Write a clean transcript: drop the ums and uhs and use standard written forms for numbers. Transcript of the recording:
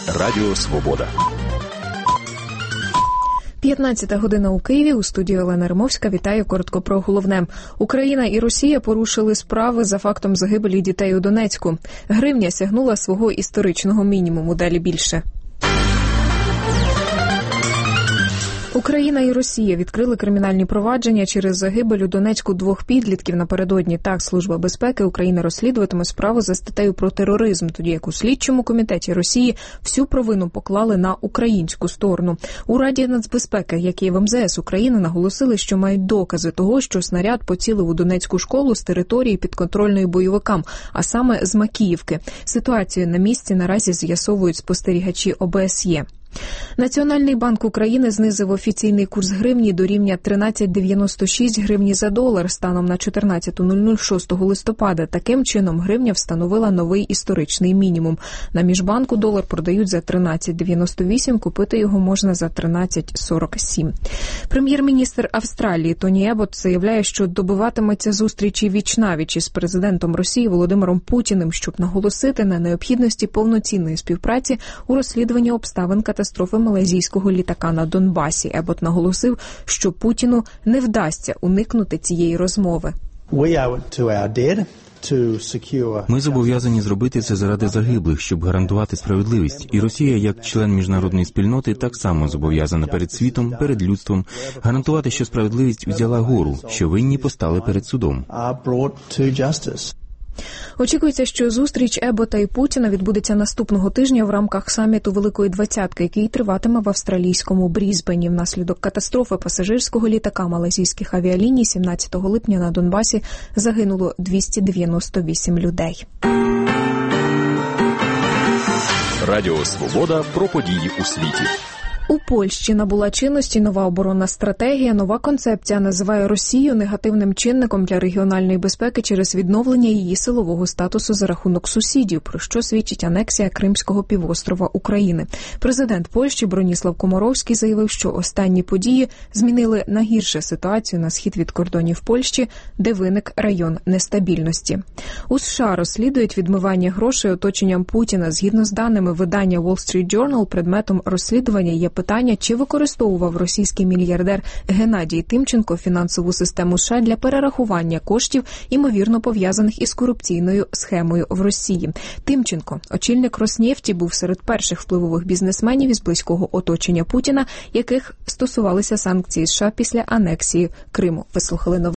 Радіо Свобода. 15 година у Києві. У студії Олена Римовська. Вітаю. Коротко про головне. Україна і Росія порушили справи за фактом загибелі дітей у Донецьку. Гривня сягнула свого історичного мінімуму. Далі більше. Україна і Росія відкрили кримінальні провадження через загибель у Донецьку двох підлітків напередодні. Так, Служба безпеки України розслідуватиме справу за статтею про тероризм, тоді як у слідчому комітеті Росії всю провину поклали на українську сторону. У Раді нацбезпеки, як і в МЗС України, наголосили, що мають докази того, що снаряд поцілив у Донецьку школу з території підконтрольної бойовикам, а саме з Макіївки. Ситуацію на місці наразі з'ясовують спостерігачі ОБСЄ. Національний банк України знизив офіційний курс гривні до рівня 13,96 гривні за долар станом на 14.00 6 листопада. Таким чином, гривня встановила новий історичний мінімум. На міжбанку долар продають за 13,98, купити його можна за 13,47. Прем'єр-міністр Австралії Тоні Ебот заявляє, що добиватиметься зустрічі віч-навіч із президентом Росії Володимиром Путіним, щоб наголосити на необхідності повноцінної співпраці у розслідуванні обставин катастрофи малайзійського літака на Донбасі. Ебот наголосив, що Путіну не вдасться уникнути цієї розмови. Ми зобов'язані зробити це заради загиблих, щоб гарантувати справедливість. І Росія, як член міжнародної спільноти, так само зобов'язана перед світом, перед людством, гарантувати, що справедливість взяла гору, що винні постали перед судом. Очікується, що зустріч Ебота і Путіна відбудеться наступного тижня в рамках саміту Великої Двадцятки, який триватиме в австралійському Брізбені. Внаслідок катастрофи пасажирського літака малайзійських авіаліній 17 липня на Донбасі загинуло 298 людей. Радіо Свобода про події у світі. У Польщі набула чинності нова оборонна стратегія. Нова концепція називає Росію негативним чинником для регіональної безпеки через відновлення її силового статусу за рахунок сусідів, про що свідчить анексія Кримського півострова України. Президент Польщі Броніслав Комаровський заявив, що останні події змінили на гірше ситуацію на схід від кордонів Польщі, де виник район нестабільності. У США розслідують відмивання грошей оточенням Путіна. Згідно з даними видання Wall Street Journal, предметом розслідування є питання, чи використовував російський мільярдер Геннадій Тимченко фінансову систему США для перерахування коштів, ймовірно пов'язаних із корупційною схемою в Росії. Тимченко, очільник Роснефті, був серед перших впливових бізнесменів із близького оточення Путіна, яких стосувалися санкції США після анексії Криму. Ви слухали новини.